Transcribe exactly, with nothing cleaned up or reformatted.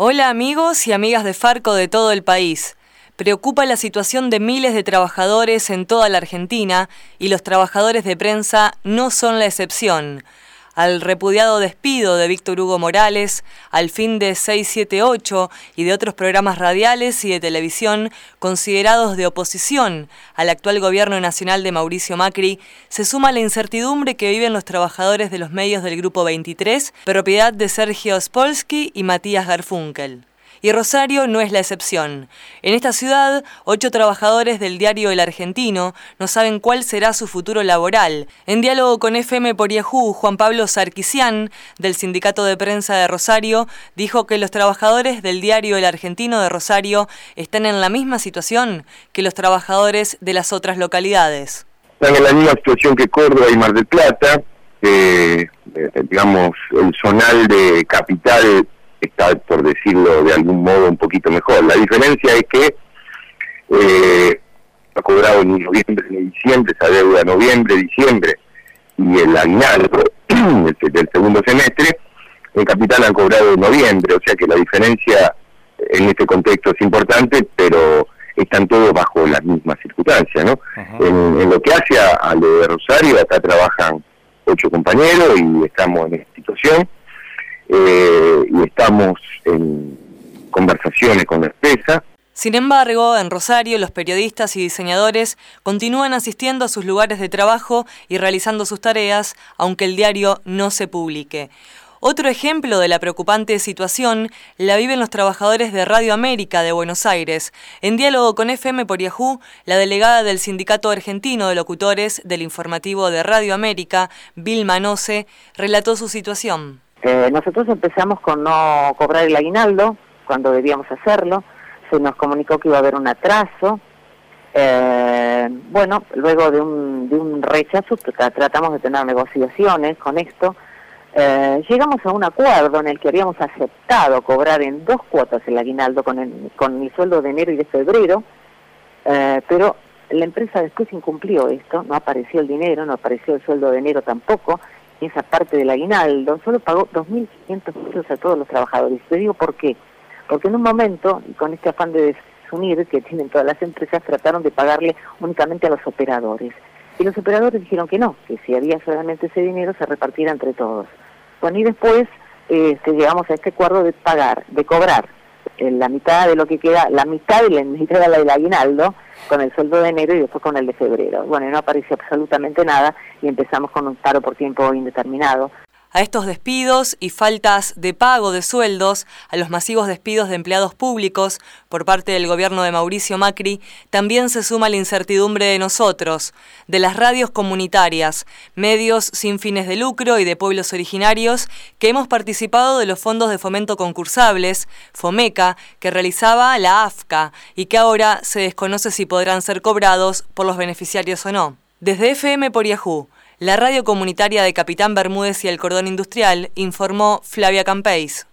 Hola amigos y amigas de Farco de todo el país. Preocupa la situación de miles de trabajadores en toda la Argentina y los trabajadores de prensa no son la excepción. Al repudiado despido de Víctor Hugo Morales, al fin de seis siete ocho y de otros programas radiales y de televisión considerados de oposición al actual gobierno nacional de Mauricio Macri, se suma la incertidumbre que viven los trabajadores de los medios del Grupo veintitrés, propiedad de Sergio Spolsky y Matías Garfunkel. Y Rosario no es la excepción. En esta ciudad, ocho trabajadores del diario El Argentino no saben cuál será su futuro laboral. En diálogo con F M por Yahoo, Juan Pablo Sarkisian, del Sindicato de Prensa de Rosario, dijo que los trabajadores del diario El Argentino de Rosario están en la misma situación que los trabajadores de las otras localidades. Están en la misma situación que Córdoba y Mar del Plata, eh, eh, digamos, el zonal de capital está, por decirlo de algún modo, un poquito mejor. La diferencia es que eh, ha cobrado en noviembre ni diciembre, esa deuda noviembre, diciembre, y el aguinaldo del segundo semestre, en Capital han cobrado en noviembre, o sea que la diferencia en este contexto es importante, pero están todos bajo las mismas circunstancias, ¿no? En, en lo que hace a, a lo de Rosario, acá trabajan ocho compañeros y estamos en esta situación. Eh, y estamos en conversaciones con la empresa. Sin embargo, en Rosario, los periodistas y diseñadores continúan asistiendo a sus lugares de trabajo y realizando sus tareas, aunque el diario no se publique. Otro ejemplo de la preocupante situación la viven los trabajadores de Radio América de Buenos Aires. En diálogo con F M por Yahoo, la delegada del Sindicato Argentino de Locutores del informativo de Radio América, Vilma Noce, relató su situación. Eh, nosotros empezamos con no cobrar el aguinaldo cuando debíamos hacerlo, se nos comunicó que iba a haber un atraso, eh, bueno, luego de un, de un rechazo tratamos de tener negociaciones con esto, eh, llegamos a un acuerdo en el que habíamos aceptado cobrar en dos cuotas el aguinaldo con el, con el sueldo de enero y de febrero, eh, pero la empresa después incumplió esto, no apareció el dinero, no apareció el sueldo de enero tampoco, esa parte del aguinaldo, solo pagó dos mil quinientos pesos a todos los trabajadores. Te digo por qué. Porque en un momento, y con este afán de desunir que tienen todas las empresas, trataron de pagarle únicamente a los operadores. Y los operadores dijeron que no, que si había solamente ese dinero se repartiera entre todos. Bueno, y después este, llegamos a este acuerdo de pagar, de cobrar eh, la mitad de lo que queda, la mitad de la mitad de la del aguinaldo, con el sueldo de enero y después con el de febrero. Bueno, y no apareció absolutamente nada y empezamos con un paro por tiempo indeterminado. A estos despidos y faltas de pago de sueldos, a los masivos despidos de empleados públicos por parte del gobierno de Mauricio Macri, también se suma la incertidumbre de nosotros, de las radios comunitarias, medios sin fines de lucro y de pueblos originarios, que hemos participado de los fondos de fomento concursables, FOMECA, que realizaba la A F C A y que ahora se desconoce si podrán ser cobrados por los beneficiarios o no. Desde F M por Yahoo, la radio comunitaria de Capitán Bermúdez y el Cordón Industrial, informó Flavia Campeis.